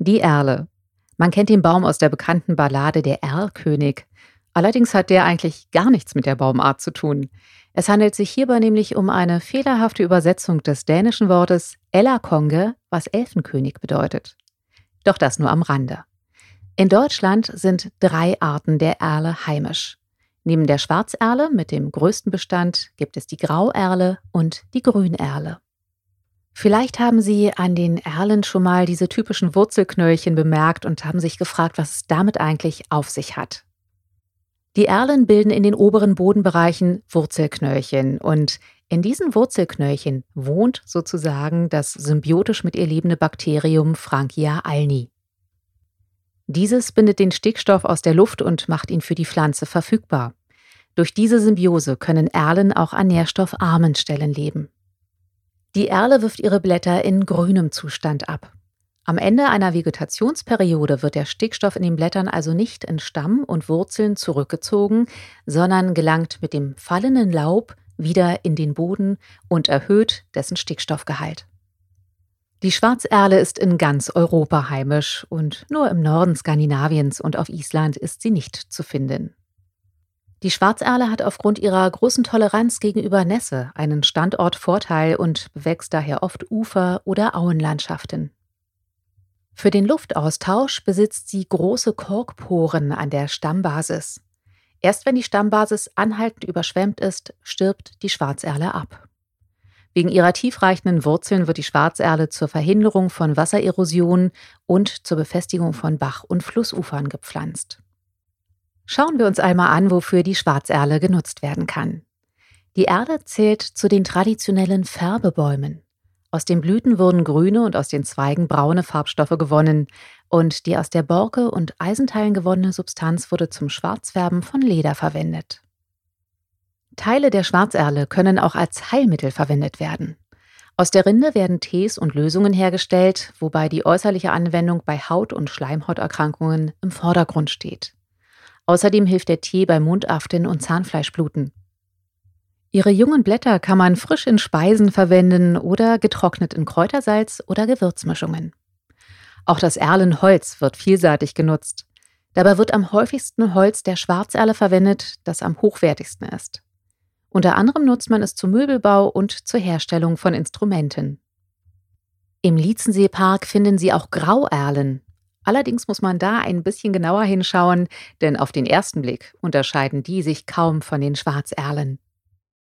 Die Erle. Man kennt den Baum aus der bekannten Ballade Der Erlkönig. Allerdings hat der eigentlich gar nichts mit der Baumart zu tun. Es handelt sich hierbei nämlich um eine fehlerhafte Übersetzung des dänischen Wortes Ellerkonge, was Elfenkönig bedeutet. Doch das nur am Rande. In Deutschland sind 3 Arten der Erle heimisch. Neben der Schwarzerle mit dem größten Bestand gibt es die Grauerle und die Grünerle. Vielleicht haben Sie an den Erlen schon mal diese typischen Wurzelknöllchen bemerkt und haben sich gefragt, was es damit eigentlich auf sich hat. Die Erlen bilden in den oberen Bodenbereichen Wurzelknöllchen und in diesen Wurzelknöllchen wohnt sozusagen das symbiotisch mit ihr lebende Bakterium Frankia alni. Dieses bindet den Stickstoff aus der Luft und macht ihn für die Pflanze verfügbar. Durch diese Symbiose können Erlen auch an nährstoffarmen Stellen leben. Die Erle wirft ihre Blätter in grünem Zustand ab. Am Ende einer Vegetationsperiode wird der Stickstoff in den Blättern also nicht in Stamm und Wurzeln zurückgezogen, sondern gelangt mit dem fallenden Laub wieder in den Boden und erhöht dessen Stickstoffgehalt. Die Schwarzerle ist in ganz Europa heimisch und nur im Norden Skandinaviens und auf Island ist sie nicht zu finden. Die Schwarzerle hat aufgrund ihrer großen Toleranz gegenüber Nässe einen Standortvorteil und bewächst daher oft Ufer- oder Auenlandschaften. Für den Luftaustausch besitzt sie große Korkporen an der Stammbasis. Erst wenn die Stammbasis anhaltend überschwemmt ist, stirbt die Schwarzerle ab. Wegen ihrer tiefreichenden Wurzeln wird die Schwarzerle zur Verhinderung von Wassererosion und zur Befestigung von Bach- und Flussufern gepflanzt. Schauen wir uns einmal an, wofür die Schwarzerle genutzt werden kann. Die Erle zählt zu den traditionellen Färbebäumen. Aus den Blüten wurden grüne und aus den Zweigen braune Farbstoffe gewonnen und die aus der Borke und Eisenteilen gewonnene Substanz wurde zum Schwarzfärben von Leder verwendet. Teile der Schwarzerle können auch als Heilmittel verwendet werden. Aus der Rinde werden Tees und Lösungen hergestellt, wobei die äußerliche Anwendung bei Haut- und Schleimhauterkrankungen im Vordergrund steht. Außerdem hilft der Tee bei Mundaften und Zahnfleischbluten. Ihre jungen Blätter kann man frisch in Speisen verwenden oder getrocknet in Kräutersalz oder Gewürzmischungen. Auch das Erlenholz wird vielseitig genutzt. Dabei wird am häufigsten Holz der Schwarzerle verwendet, das am hochwertigsten ist. Unter anderem nutzt man es zum Möbelbau und zur Herstellung von Instrumenten. Im Lietzenseepark finden Sie auch Grauerlen. Allerdings muss man da ein bisschen genauer hinschauen, denn auf den ersten Blick unterscheiden die sich kaum von den Schwarzerlen.